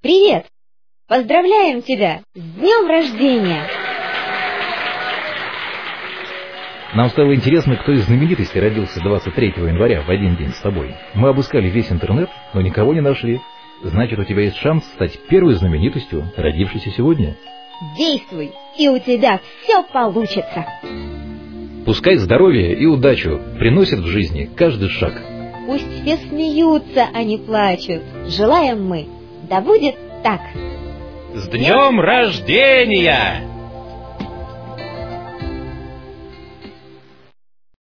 Привет! Поздравляем тебя с днем рождения! Нам стало интересно, кто из знаменитостей родился 23 января в один день с тобой. Мы обыскали весь интернет, но никого не нашли. Значит, у тебя есть шанс стать первой знаменитостью, родившейся сегодня. Действуй, и у тебя все получится. Пускай здоровье и удачу приносят в жизни каждый шаг. Пусть все смеются, а не плачут. Желаем мы, да будет так. С днем рождения!